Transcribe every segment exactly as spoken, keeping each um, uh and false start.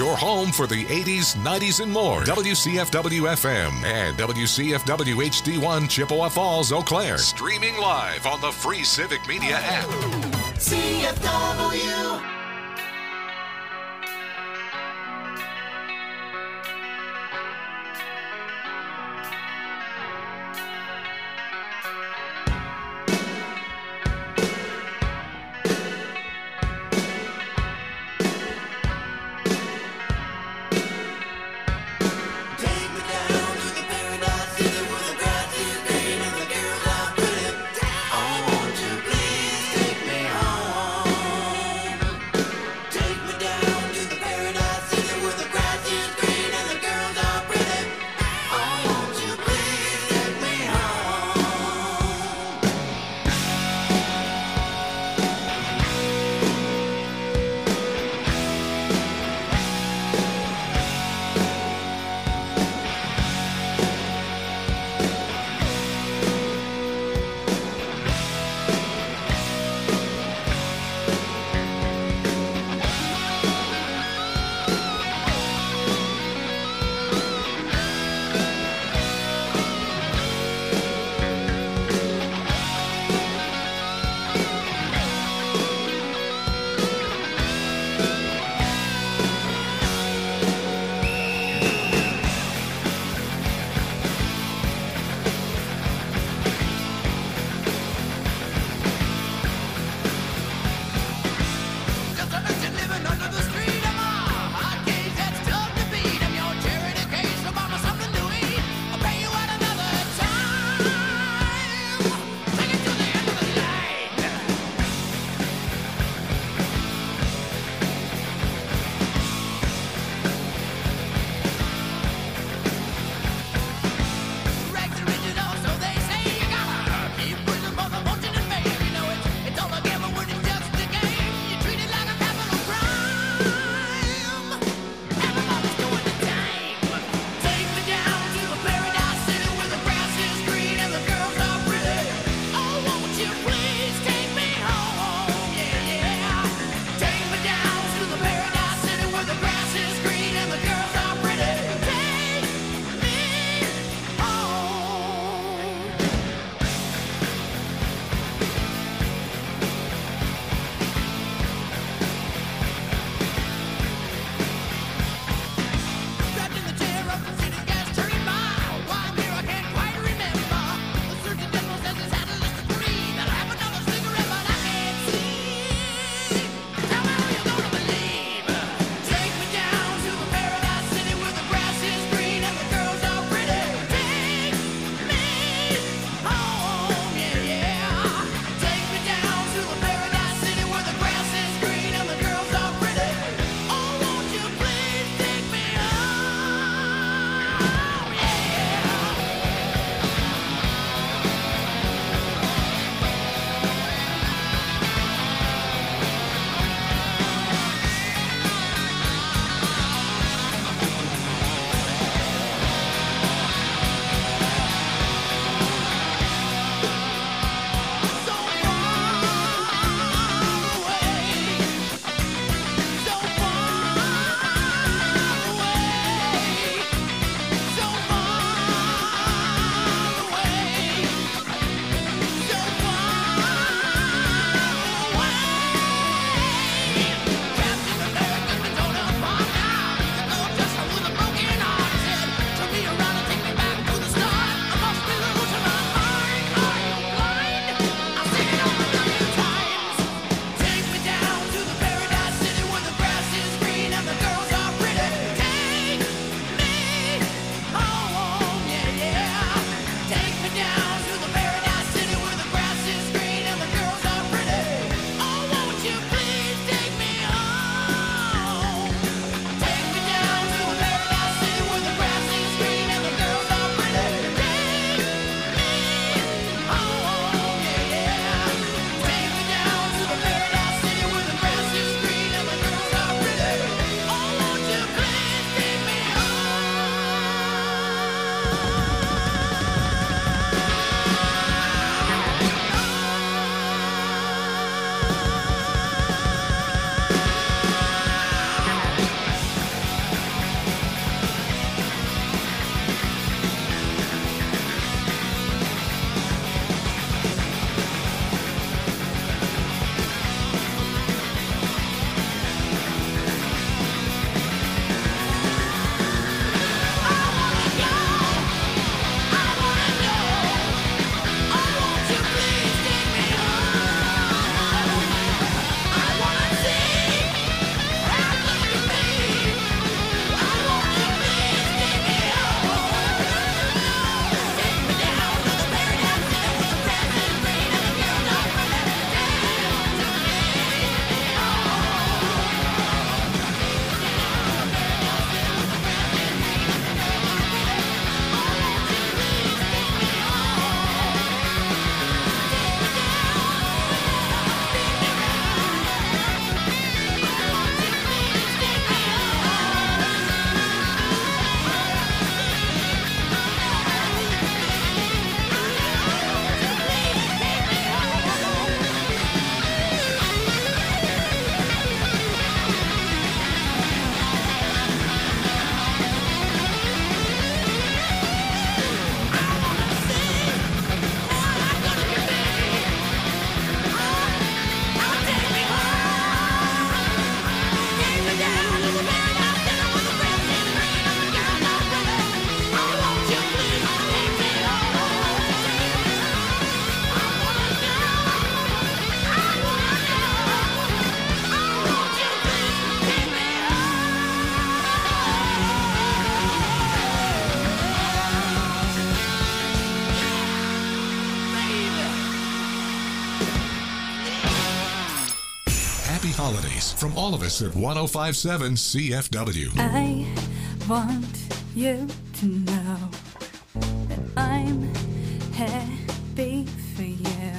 Your home for the eighties, nineties, and more. W C F W F M and W C F W H D one Chippewa Falls, Eau Claire. Streaming live on the free Civic Media app. C F W. happy holidays from all of us at one oh five point seven C F W. I want you to know that I'm happy for you.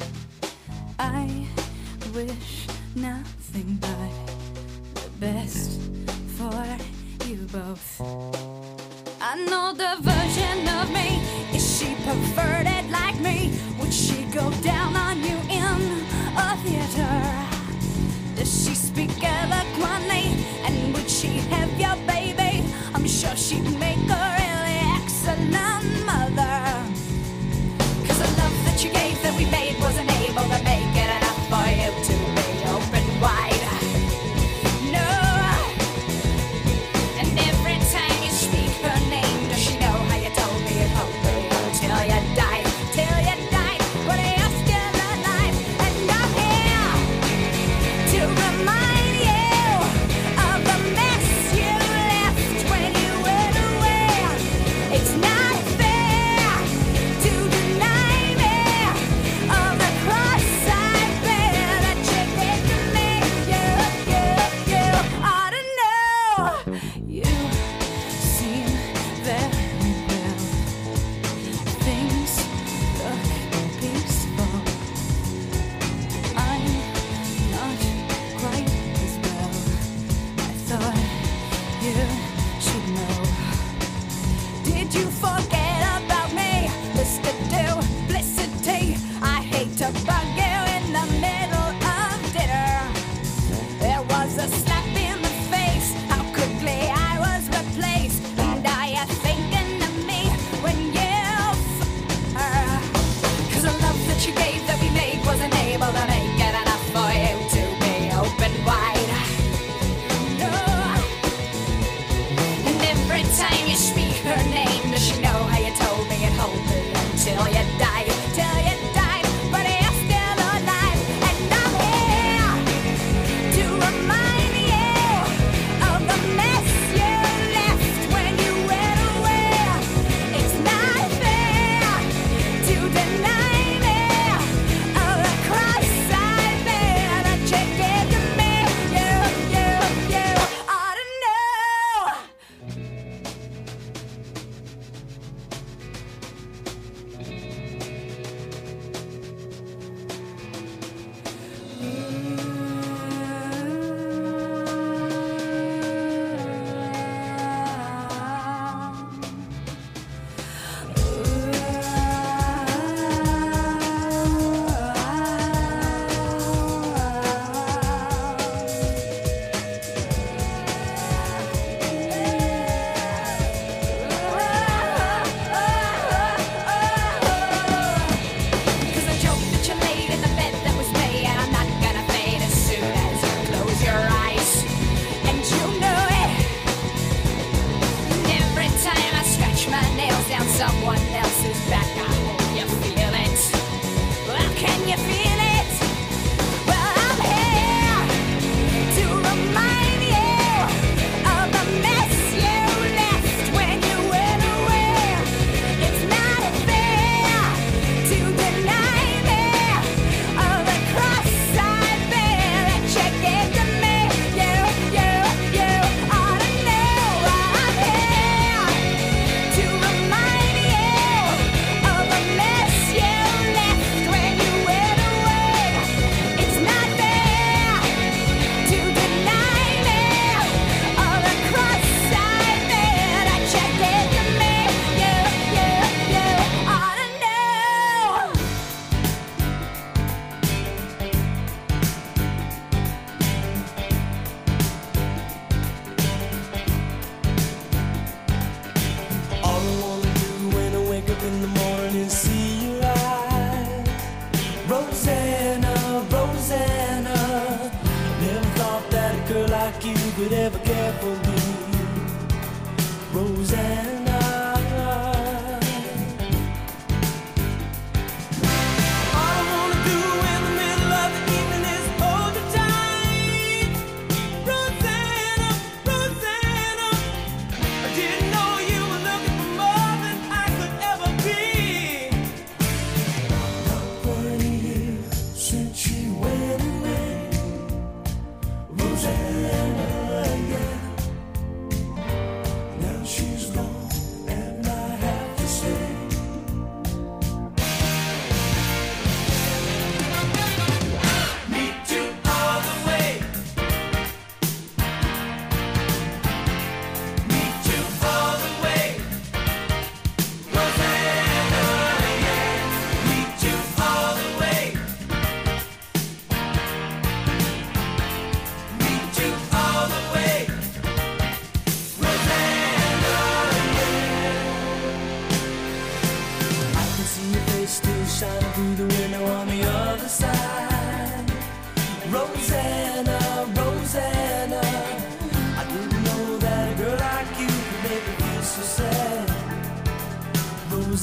I wish nothing but the best for you both. I know the version of me. Is she perverted like me? Would she go down on you in a theater? Does she speak eloquently? And would she have your baby? I'm sure she'd make a really excellent mother. Cause the love that you gave that we made wasn't able to make it enough for you to be open wide. No. And every time you speak her name, does she know how you told me you'd hold me until you died? Till you died, but you're still alive. And I'm here to remind you of the mess you left when you went away. It's not fair to deny me of the cross I bear that you did to me. You, you, you ought to know. You seem very well. Things look peaceful. I'm not quite as well. I thought you should know. Did you forget about me? Mister Duplicity. I hate to bug you in the middle of dinner. There was a slap in the face. How quickly I was replaced. And are you thinking of me when you f her? Cause the love that you gave that we made wasn't able to make it enough for you to be open wide. No. And every time you speak her name, does she know how you told me you'd hold me until you died? Till you died, but you're still alive. And I'm here to remind you of the mess you left when you went away. It's not fair to deny me of the cross I bear that you gave to me. You, you, you ought to know. Cause the joke that you laid in the bed that was me, and I'm not gonna fade as soon as you close your eyes. And you know it. And every time I scratch my nails down someone else's back, I hope you feel it. Well, can you feel it? Well, I'm here to remind you of the mess you left when you went away. It's not fair to deny me of the cross I bear that you gave to me. You, you, you ought to know. I'm here to remind you of the mess you left when you went away. It's not fair to deny me of the cross I bear that you gave to me. You, you, you ought to know. All I wanna do when I wake up in the morning is see your eyes. Rosanna, Rosanna, never thought that a girl like you could ever care for me. Rosanna. All I wanna do in the middle of the evening is hold you tight. Rosanna, Rosanna, I didn't know you were looking for more than I could ever be. Not one year since you went away.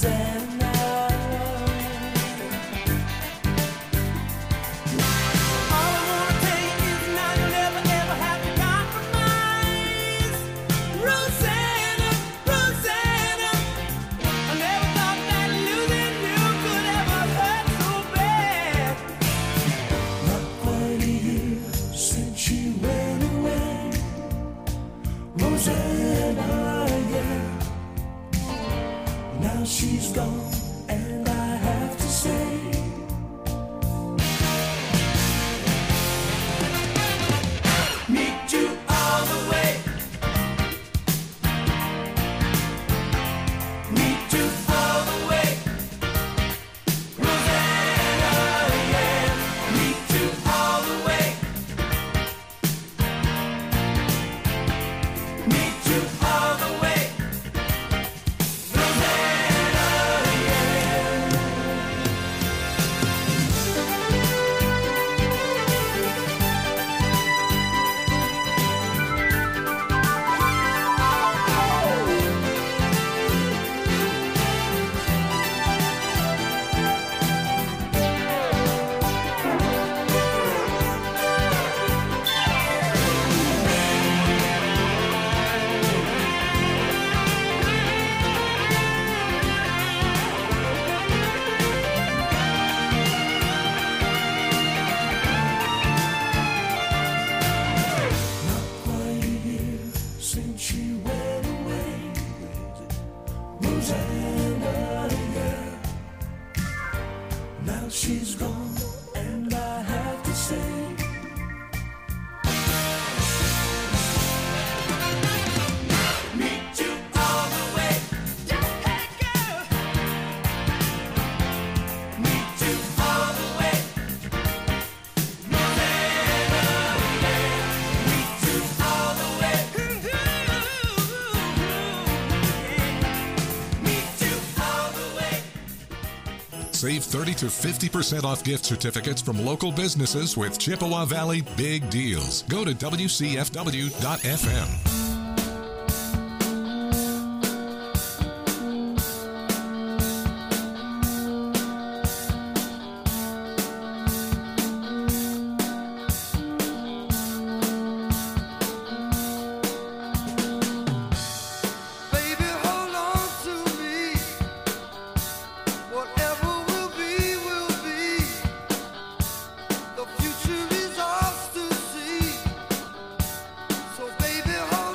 Save thirty to fifty percent off gift certificates from local businesses with Chippewa Valley Big Deals. Go to W C F W dot F M. Future is ours to see. So baby, hold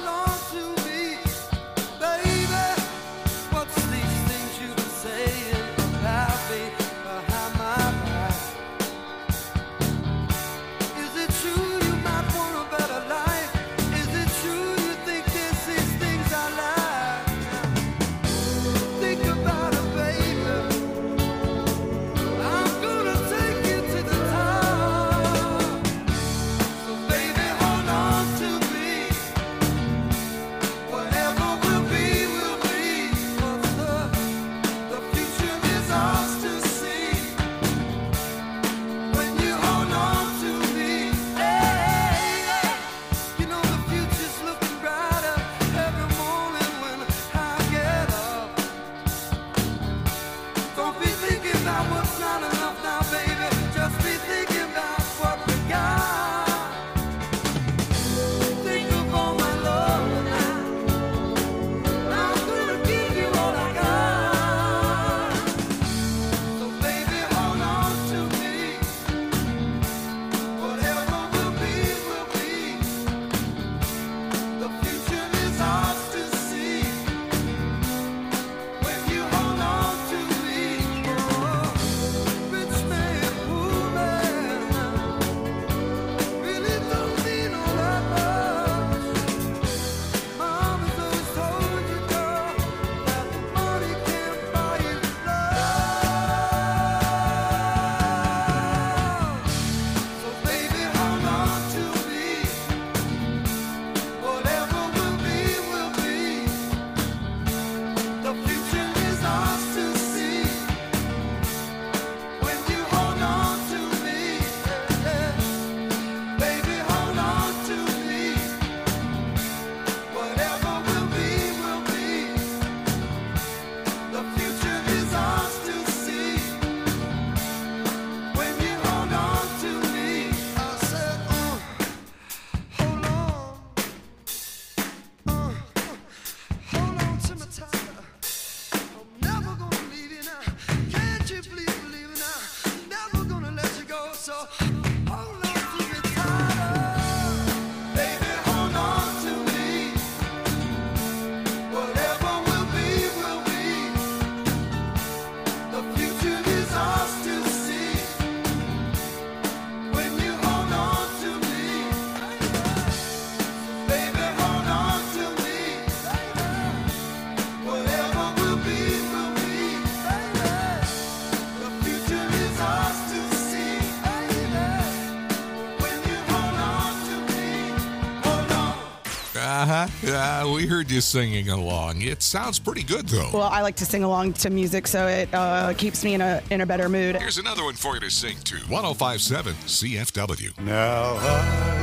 Uh-huh. Uh, we heard you singing along. It sounds pretty good, though. Well, I like to sing along to music, so it uh, keeps me in a in a better mood. Here's another one for you to sing to. one oh five point seven C F W. Now I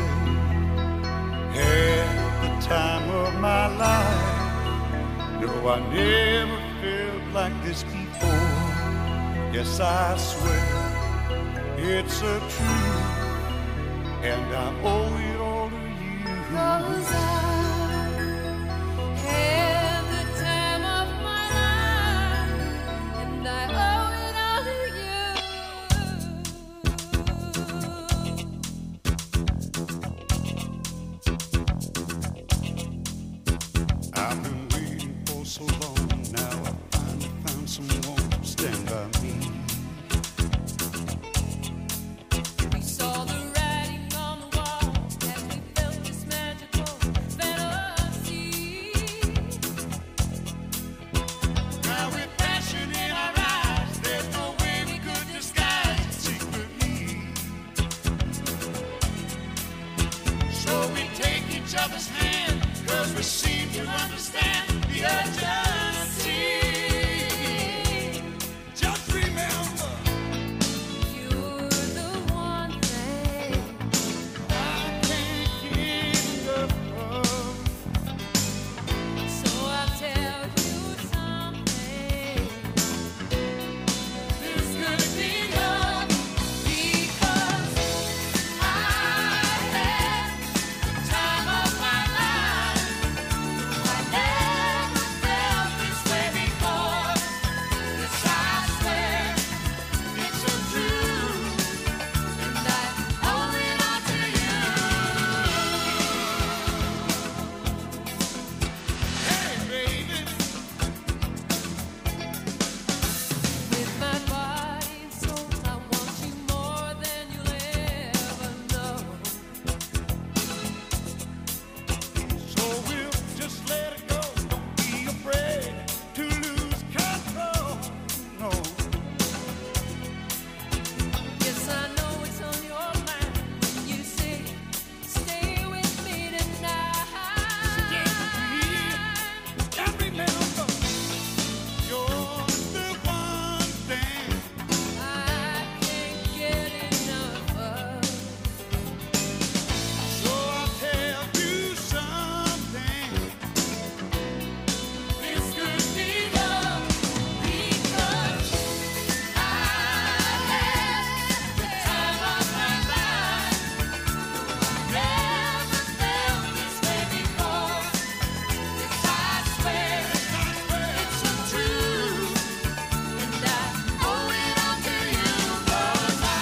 had the time of my life. No, I never felt like this before. Yes, I swear it's a truth, and I owe it all to you. 'Cause I had the time of my life, and I owe it all to you. I've been waiting for so long. Now I finally found someone to stand by me. We saw the writing on the wall as we felt this magical fantasy. Now with passion in our eyes, there's no way we could disguise it secretly. So we take each other's hand, 'cause we seem to understand the urgency. Just remember, You're the one thing I can't get enough of. So I'll tell you something. This could be love because I had the time of my life. I never felt this way before. Yes, I swear it's a truth, and I owe it all to you. Hey, baby, With my body and soul, I want you more than you'll ever know. so we'll just let it go. Don't be afraid to lose control. No. Yes, I know it's on your mind when you say, stay with me tonight. And remember, you're the one thing I can't get enough of. so I'll tell you something. This could be love because I had the time of my life. Never felt this way before. Yes, I swear it's a truth, and I owe it all to you. 'Cause I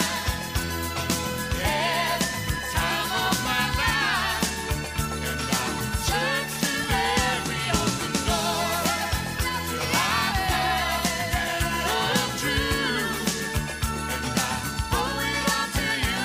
had the time of my life, and I searched through every open door till I found the truth, and I owe it all to you.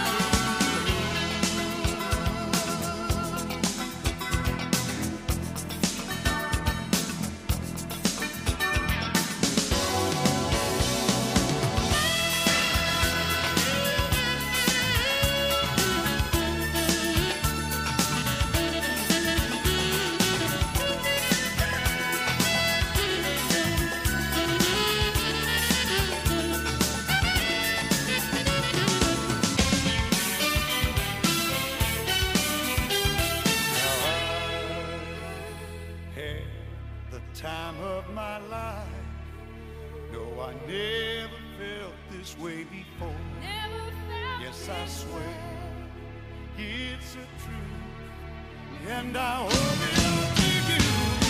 Had the time of my life. No, I never felt this way before. Never felt Yes, I this swear way. it's a truth, and I owe it all to you.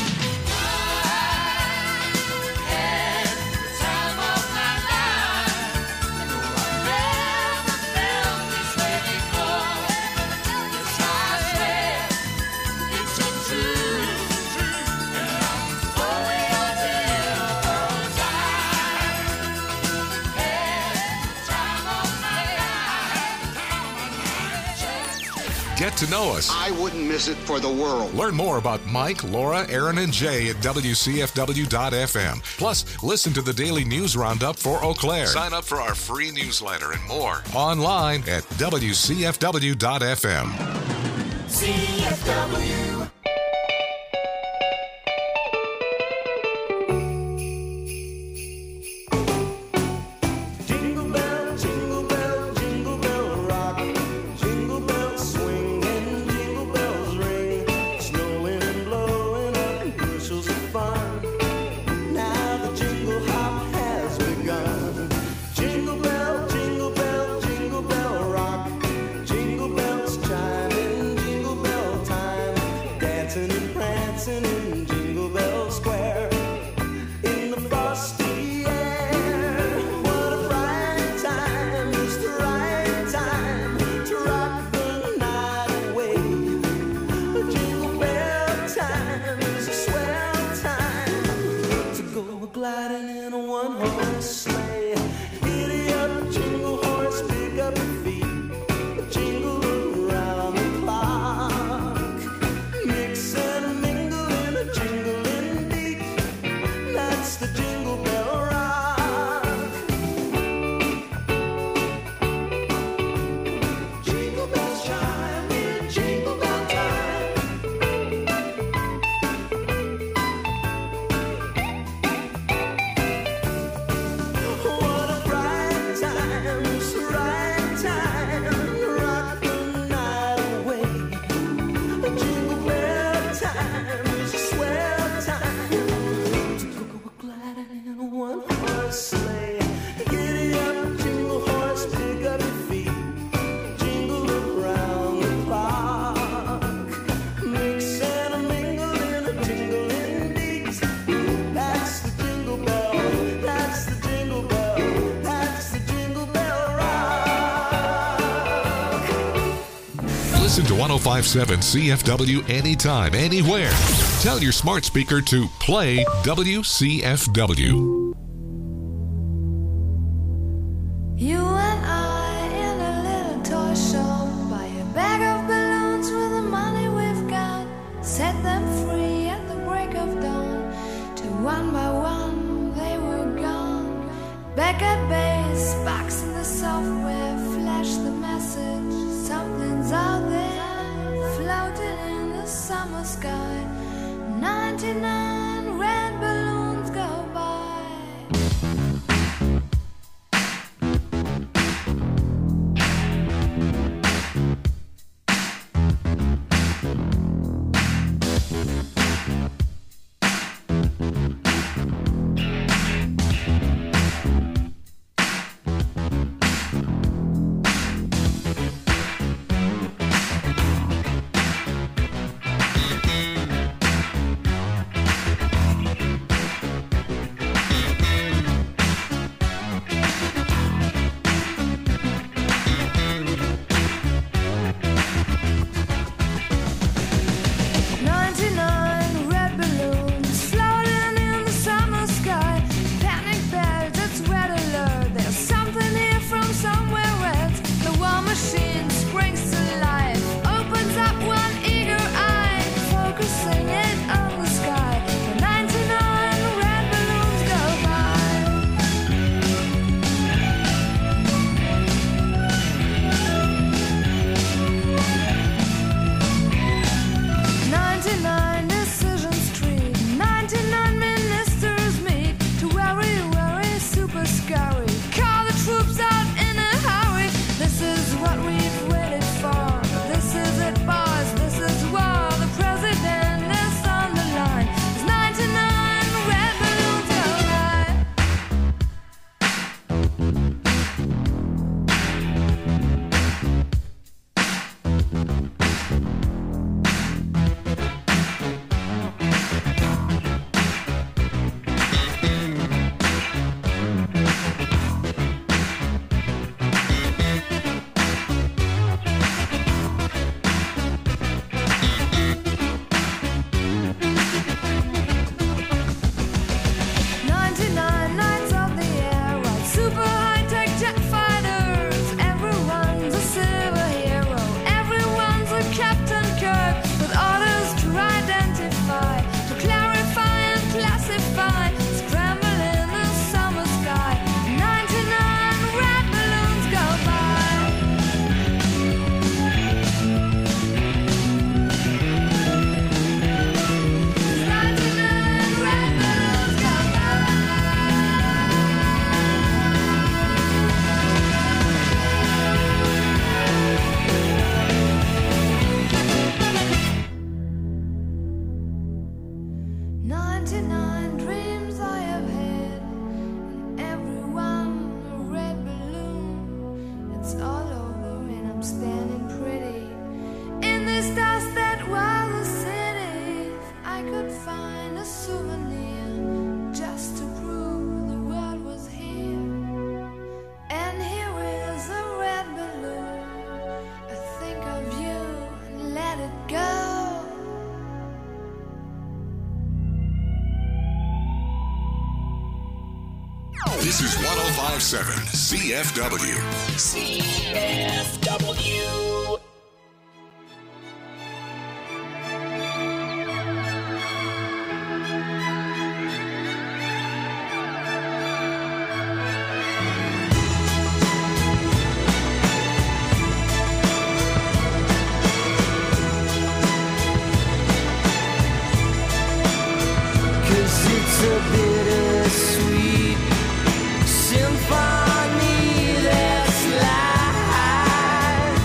Had the time of my life. No, I never felt this way Get to know us. I wouldn't miss it for the world. Learn more about Mike, Laura, Aaron, and Jay at W C F W dot F M. Plus, listen to the daily news roundup for Eau Claire. Sign up for our free newsletter and more online at W C F W dot F M. C F W. Jingle bell, jingle bell, jingle bell rock. Jingle bells swing and jingle bells ring. Snowing and blowing up bushels of fun. Now the jingle hop has begun. Jingle bell, jingle bell, jingle bell rock. Jingle bells chiming, jingle bell time. Dancing and prancing in Jingle Bell Square. In the frosty air, what a bright time, it's the right time to rock the night away. Jingle bell time is a swell time to go gliding in a one-horse sleigh. Giddy up, jingle horse, pick up your feet, jingle around the clock. Mix and mingle in a jingling beat, that's the Jingle Bell Rock. Jingle bells chime in Jingle Bell time. What a bright time, it's the right time to rock the night away. Jingle bell time is a swell time to go gliding in a one-horse sleigh. Giddy up, jingle horse, pick up your feet, jingle around the clock. Mix and a mingle in a jingling beat. That's the Jingle Bell, that's the Jingle Bell, that's the Jingle Bell Rock. Listen to one oh five point seven C F W anytime, anywhere. Tell your smart speaker to play W C F W. You and I in a little toy shop, buy a bag of balloons with the money we've got, set them free at the break of dawn. Till one by one they were gone. Back at base, box in the software, flash the message, something's out there, floating in the summer sky. ninety-nine red balloons go by. This is one oh five point seven C F W. C F W. It's a bittersweet symphony that's life.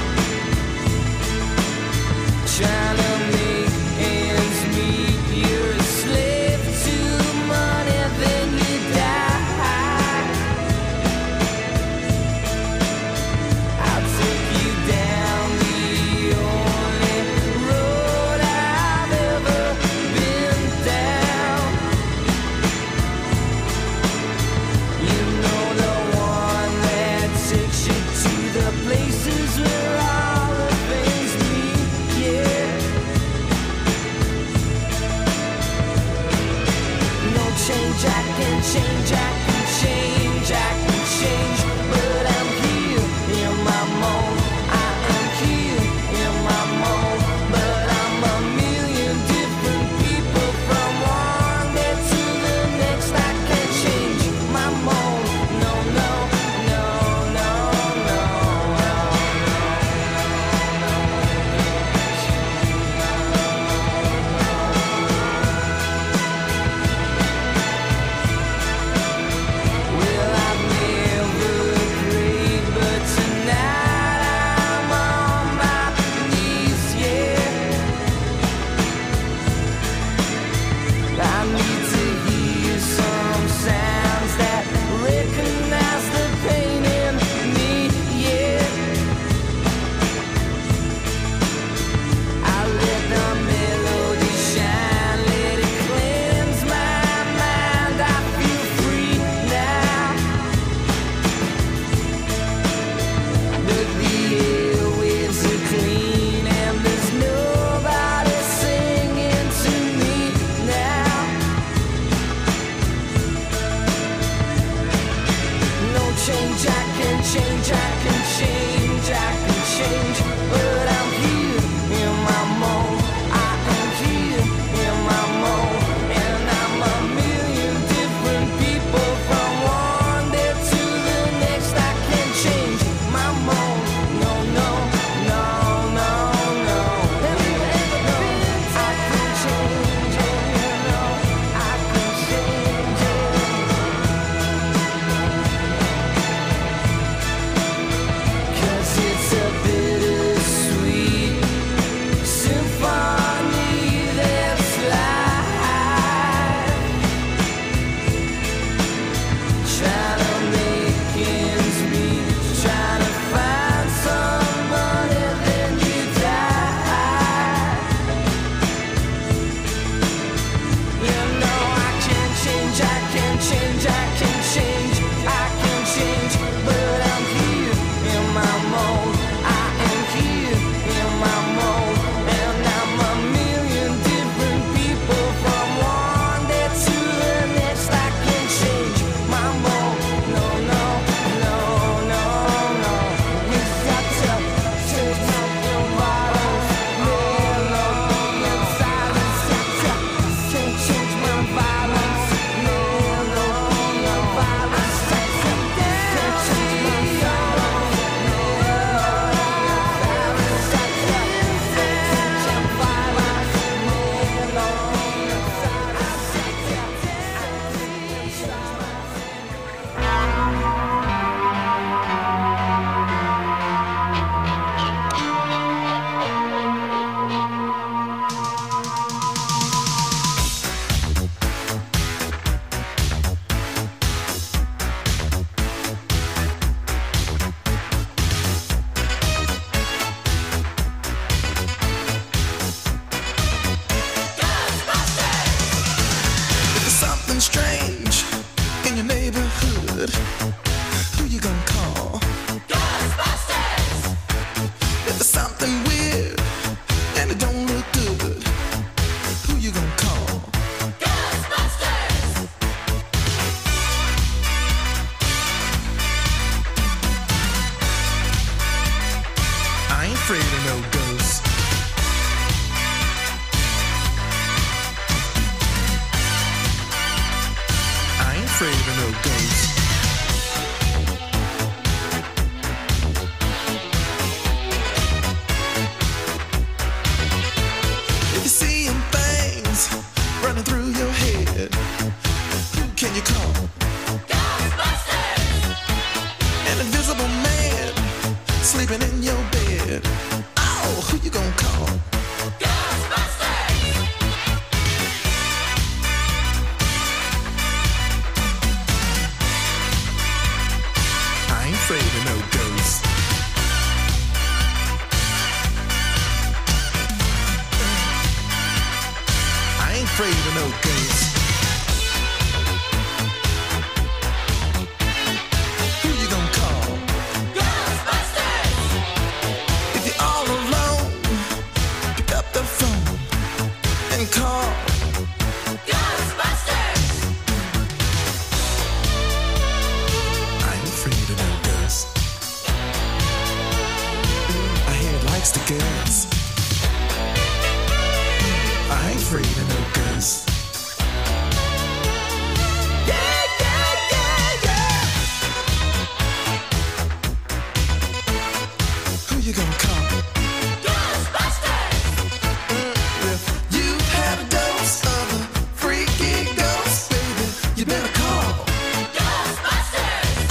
Trying to make ends meet, you're a slave to money, then you die. I'll take you down the only road I've ever been down. You know the one that takes you to the places where all the things meet, yeah. No change, I can change, I can change, I can change, but I'm here in my mold. I am here in my mold, but I'm a million different people from one day to the next. I can't change my mold. No, no, no, no, no, no, Well, I've never prayed, but tonight I'm on my knees, yeah. I need to hear some sounds that recognize the pain in me, yeah. I let the melody shine, let it cleanse my mind. I feel free now. But the airwaves are clean and there's nobody singing to me now. No change, I can change, I can change, I can change, but I'm here in my mold. I am here in my mold, and I'm a million different people from one day to the next. I can't change my mold. No, no, no, no, no. Have you ever been? I can change it, you know. I can change it. 'Cause it's a bittersweet afraid of no ghosts. I ain't afraid of no ghosts. If you're seeing things running through your head, who can you call? Ghostbusters! An invisible man sleeping in your bed. Oh, who you gonna call? Ghostbusters! I ain't afraid of no ghosts. I ain't afraid of no ghosts. Who you gonna call? Ghostbusters! If you're all alone, pick up the phone and call Ghostbusters! I ain't afraid of no ghosts. I hear it likes the girls. I ain't afraid of no ghosts. Yeah, yeah, yeah, yeah. Who you gonna call? Ghostbusters! If you've had a dose of a freaky ghost, baby, you better call Ghostbusters!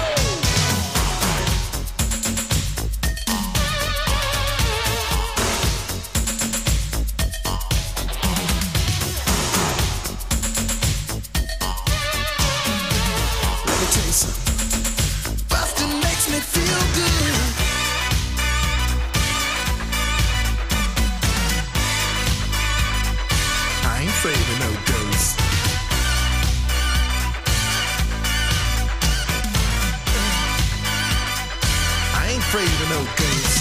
Let me tell you something. Bustin' makes me feel good. I ain't afraid of no ghosts. I ain't afraid of no ghosts.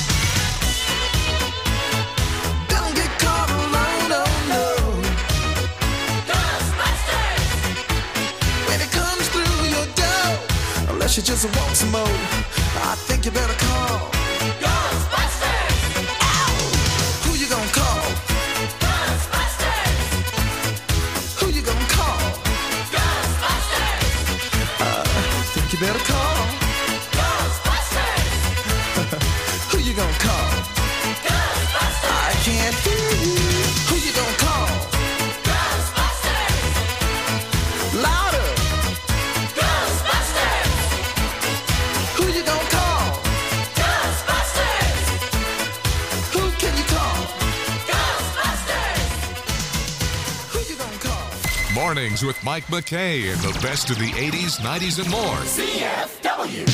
Don't get caught alone, no, no. Ghostbusters! When it comes through your door, unless you just want some more, I think you better call Ghostbusters! Ow! Who you gonna call? Ghostbusters! Who you gonna call? Ghostbusters! Uh, think you better call Ghostbusters! Who you gonna call? Ghostbusters! I can't hear you. Who you gonna call? Ghostbusters! Louder! Ghostbusters! Who you gonna call? Ghostbusters! Who can you call? Ghostbusters! Who you gonna call? Mornings with Mike McKay and the best of the eighties, nineties, and more. C F W.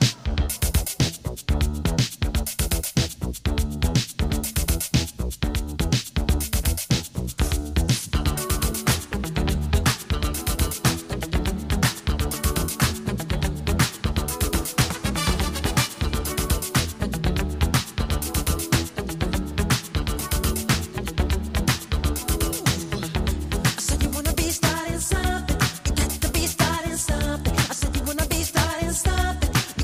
I said you wanna be starting something. You got to be starting something. I said you wanna be starting something.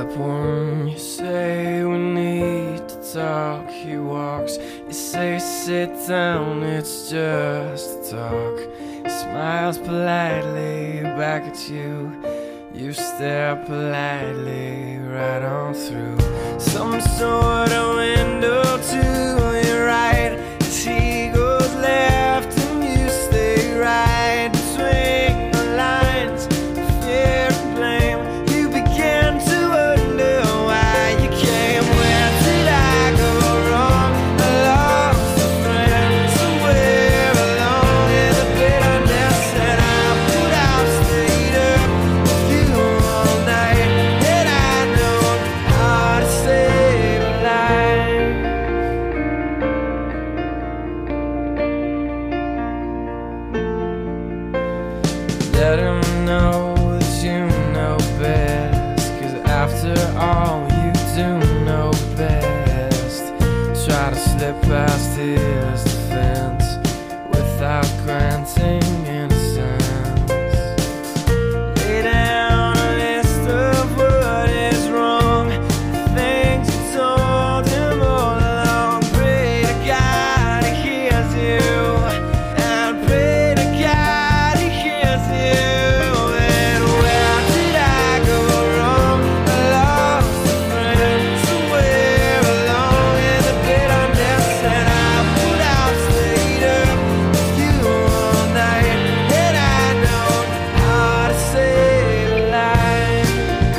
up when you say we need to talk. He walks, you say sit down, it's just a talk. He smiles politely back at you. You stare politely right on through some sort of window to your right. As he goes left and you stay right between the lines of fear and blame. You begin to wonder why you came. Where did I go wrong? I lost a friend somewhere along in the bitterness that I put out. Stayed up with you all night, and I know how to save a life. Let him know that you know best, 'cause after all you do know best. Try to slip past his defense without granting innocence. Lay down a list of what is wrong, the things you told him all along. Pray to God he hears you, and pray to God he hears you. And where did I go wrong? I lost a friend somewhere along in the bitterness that I put out. Stayed up with you all night, and I know how to save a life.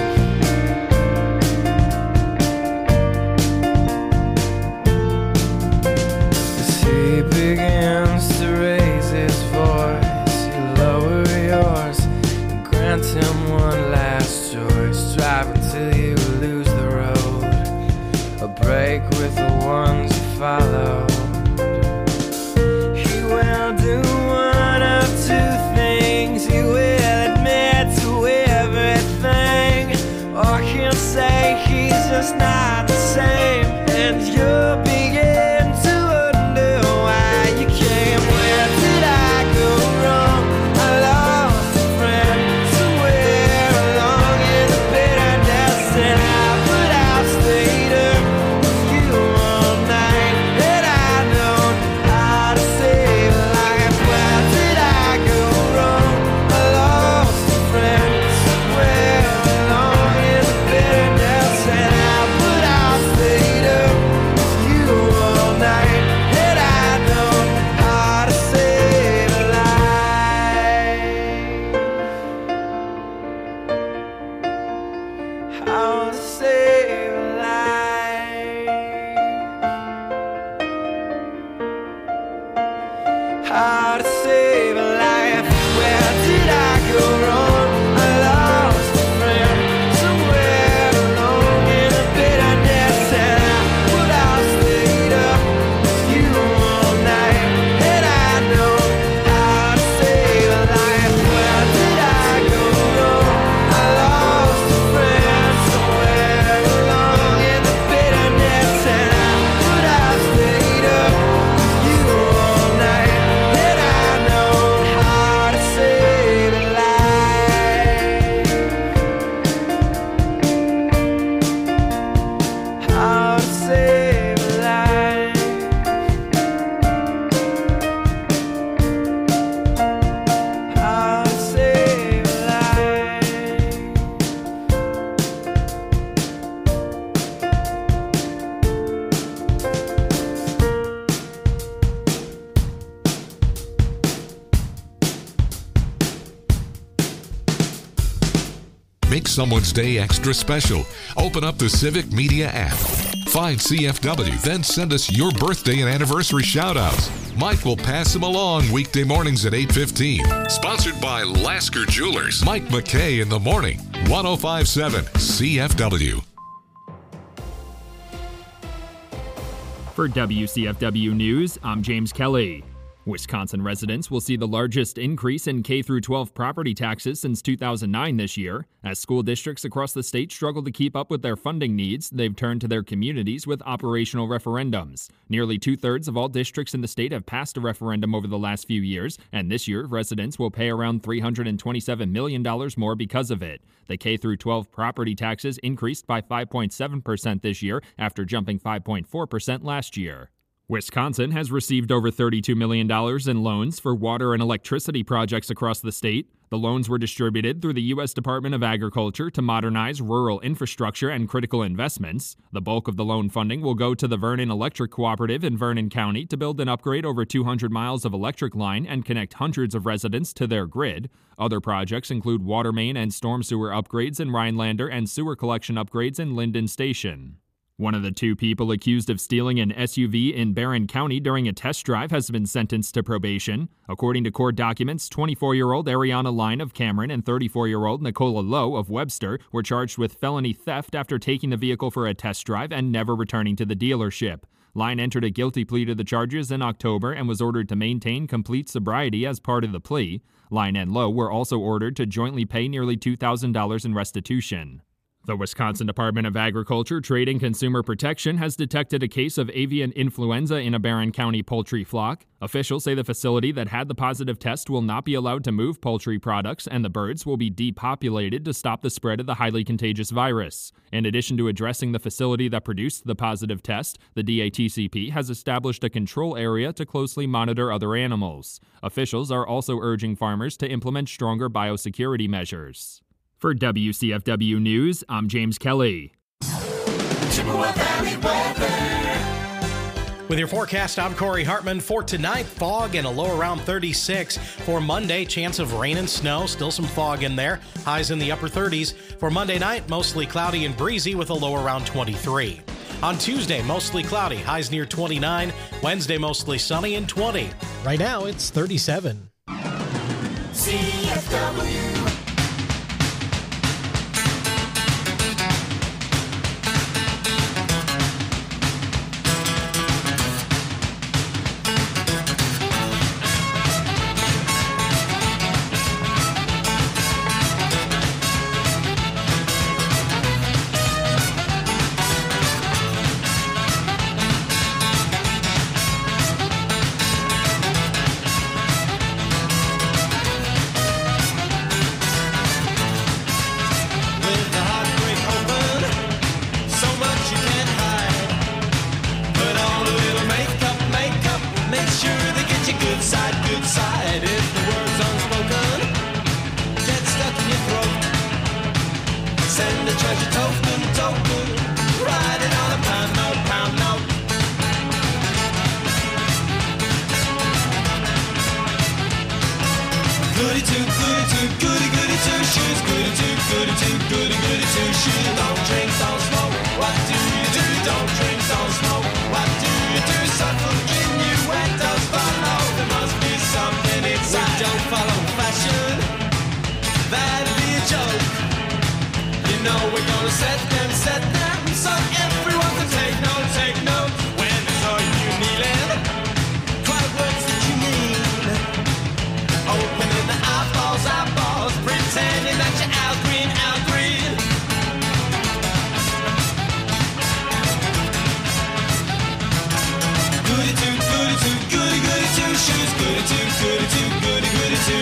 As he begins to raise his voice, you lower yours and grant him one last choice. Drive until you lose the road, a break with the ones you follow. He will do one of two things. He will admit to everything, or he'll say he's just not the same. And you'll begin to wonder why you came. Where did I go wrong? I lost a friend somewhere along in the bitterness that I put out. Stayed up with you all night, and I know how to save a life. Where did I go wrong? I lost a friend somewhere along in the bitterness that I put out. Stayed up with you all night, and I know how to save a life. How to save a life. How to save a life. Where did I go wrong? I lost a friend somewhere along in the bitterness that I put out. Stayed up with you all night, and I know how to save a life. Where did I go wrong? I lost a friend somewhere along in the bitterness that I put out. Stayed up with you all night, and I know how to save a life. How to save a life. How to save a life. Make someone's day extra special. Open up the Civic Media app. Find C F W, then send us your birthday and anniversary shout-outs. Mike will pass them along weekday mornings at eight fifteen. Sponsored by Lasker Jewelers. Mike McKay in the morning. one oh five point seven C F W. For W C F W News, I'm James Kelly. Wisconsin residents will see the largest increase in K through twelve property taxes since two thousand nine this year. As school districts across the state struggle to keep up with their funding needs, they've turned to their communities with operational referendums. Nearly two-thirds of all districts in the state have passed a referendum over the last few years, and this year residents will pay around three hundred twenty-seven million dollars more because of it. The K through twelve property taxes increased by five point seven percent this year after jumping five point four percent last year. Wisconsin has received over thirty-two million dollars in loans for water and electricity projects across the state. The loans were distributed through the U S Department of Agriculture to modernize rural infrastructure and critical investments. The bulk of the loan funding will go to the Vernon Electric Cooperative in Vernon County to build and upgrade over two hundred miles of electric line and connect hundreds of residents to their grid. Other projects include water main and storm sewer upgrades in Rhinelander and sewer collection upgrades in Linden Station. One of the two people accused of stealing an S U V in Barron County during a test drive has been sentenced to probation. According to court documents, twenty-four-year-old Ariana Line of Cameron and thirty-four-year-old Nicola Lowe of Webster were charged with felony theft after taking the vehicle for a test drive and never returning to the dealership. Line entered a guilty plea to the charges in October and was ordered to maintain complete sobriety as part of the plea. Line and Lowe were also ordered to jointly pay nearly two thousand dollars in restitution. The Wisconsin Department of Agriculture, Trade and Consumer Protection has detected a case of avian influenza in a Barron County poultry flock. Officials say the facility that had the positive test will not be allowed to move poultry products, and the birds will be depopulated to stop the spread of the highly contagious virus. In addition to addressing the facility that produced the positive test, the D A T C P has established a control area to closely monitor other animals. Officials are also urging farmers to implement stronger biosecurity measures. For W C F W News, I'm James Kelly. Chippewa Valley weather. With your forecast, I'm Corey Hartman. For tonight, fog and a low around thirty-six. For Monday, chance of rain and snow. Still some fog in there. Highs in the upper thirties. For Monday night, mostly cloudy and breezy with a low around twenty-three. On Tuesday, mostly cloudy. Highs near twenty-nine. Wednesday, mostly sunny and twenty. Right now, it's thirty-seven. C F W.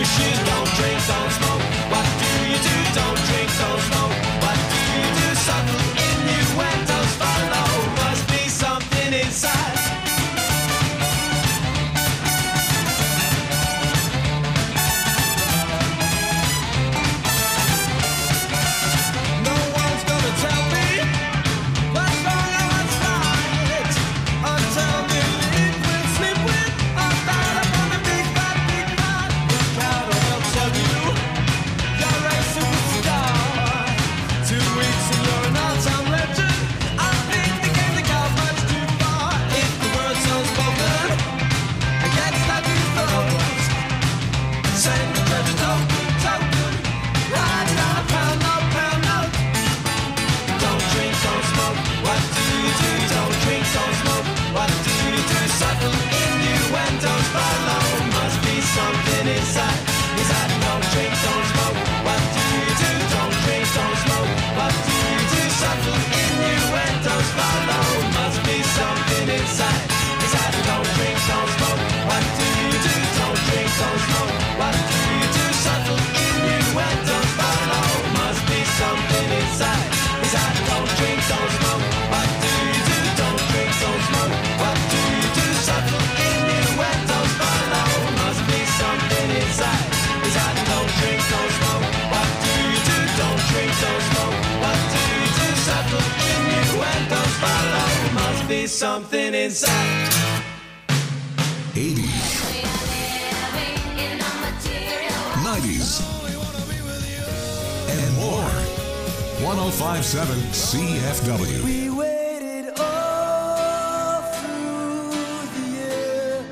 Don't drink, don't smoke. What do you do? Don't drink, don't smoke. What do you do? Suck something inside. eighties, nineties, and more. one oh five point seven C F W. We waited all through the year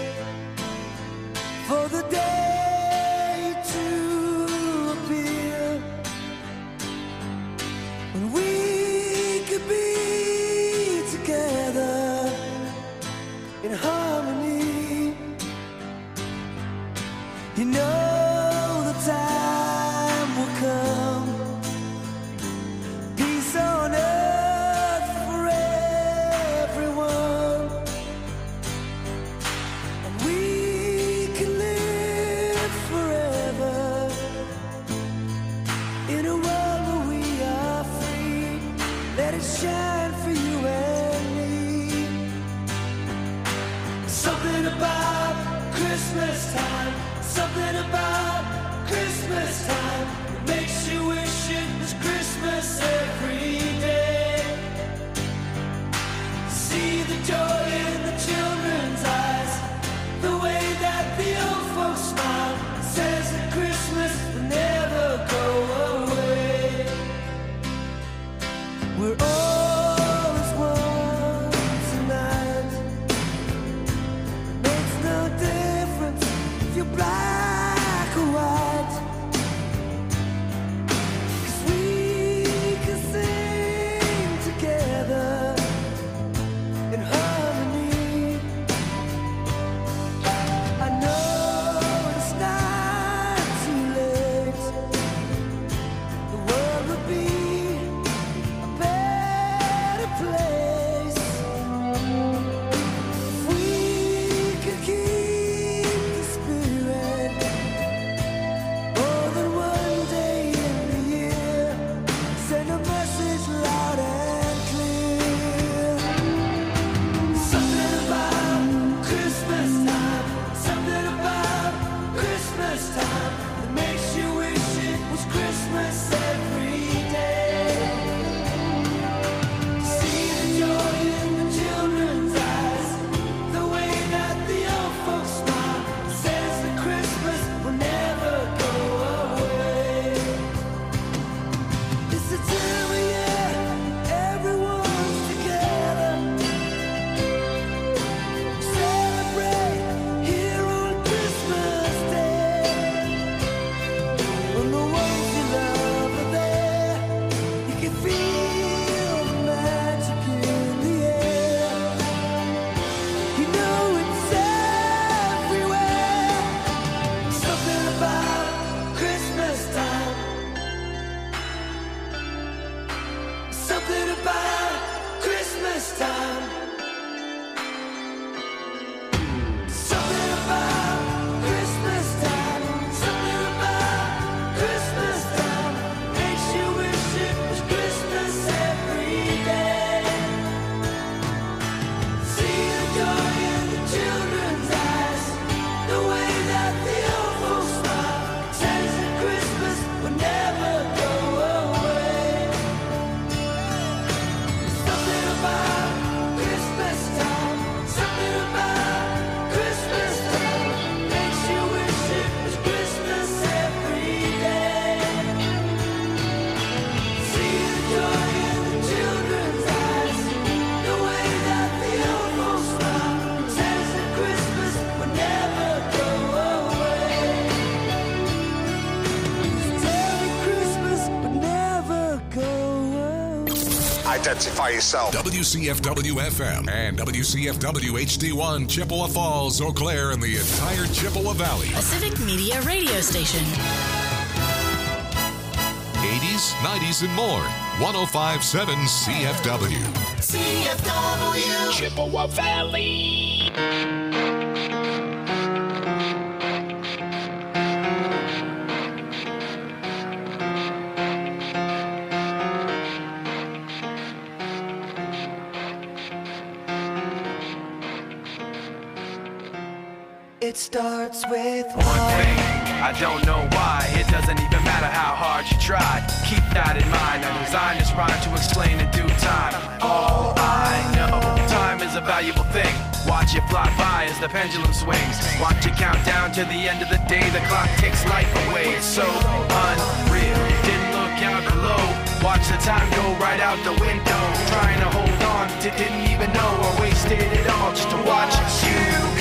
for the day to appear when we could be together in harmony. You know the time will come, peace on earth for everyone, and we can live forever in a world where we are free. Let it shine for you and me. Something about Christmas time, something about Christmas time that makes you wish it was Christmas every day. See the joy in the children's eyes, the way that the old folks smile, says that Christmas will never go away. We're all as one tonight. Makes no difference if you're black or white, 'cause we can sing together in harmony. I know it's not too late. The world would be a better place if we could keep the spirit more than one day in the year. Send a message loud and clear. Something about Christmas time, something about Christmas time that makes you wish it was Christmas every day. See the joy in the children's eyes, the way that the old folks smile, says that Christmas will never go away. It's the time of year everyone's together. Celebrate here on Christmas Day. When the ones you love are there, you can feel the magic in the air. You know it's everywhere. Something about Christmas time. Something about Christmas time. Something about Christmas time. Something about Christmas time makes you wish it was Christmas every day. See the joy in the children's eyes, the way that the old folks smile, says that Christmas will never go away. Something about Christmas time, something about Christmas time makes you wish it was Christmas every day. See the joy in the children's eyes, the way that the old folks smile, says that Christmas will never go away. Merry Christmas will never go away. Identify yourself. W C F W F M and W C F W H D one, Chippewa Falls, Eau Claire, and the entire Chippewa Valley. A Civic Media radio station. eighties, nineties, and more. one oh five point seven C F W. C F W. Chippewa Valley. It starts with one thing. I don't know why. It doesn't even matter how hard you try. Keep that in mind. I designed this rhyme to explain in due time. All I know, time is a valuable thing. Watch it fly by as the pendulum swings. Watch it count down to the end of the day. The clock takes life away. It's so unreal. Didn't look out below. Watch the time go right out the window. Trying to hold on, didn't even know or wasted it all just to watch you.